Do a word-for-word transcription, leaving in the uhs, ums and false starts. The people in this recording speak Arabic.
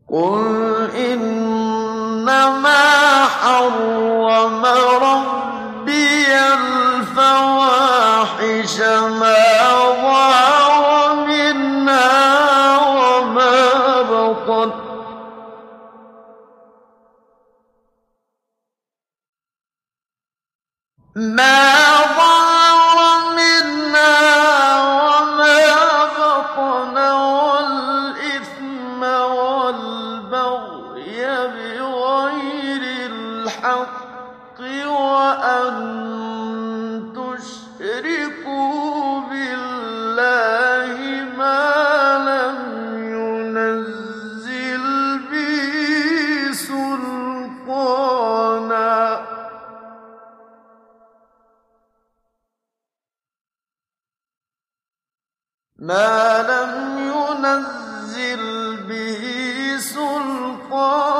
قُلْ إِنَّمَا حَرَّمَ رَبِّيَ الْفَوَاحِشَ مَا ظَهَرَ مِنْهَا وَمَا بَطَنَ وَالْإِثْمَ وَالْبَغْيَ بِغَيْرِ الْحَقِّ وَأَن تُشْرِكُوا بِاللَّهِ مَا لَمْ يُنَزِّلْ بِهِ سُلْطَانًا ۚ ما لم ينزل به سلطانا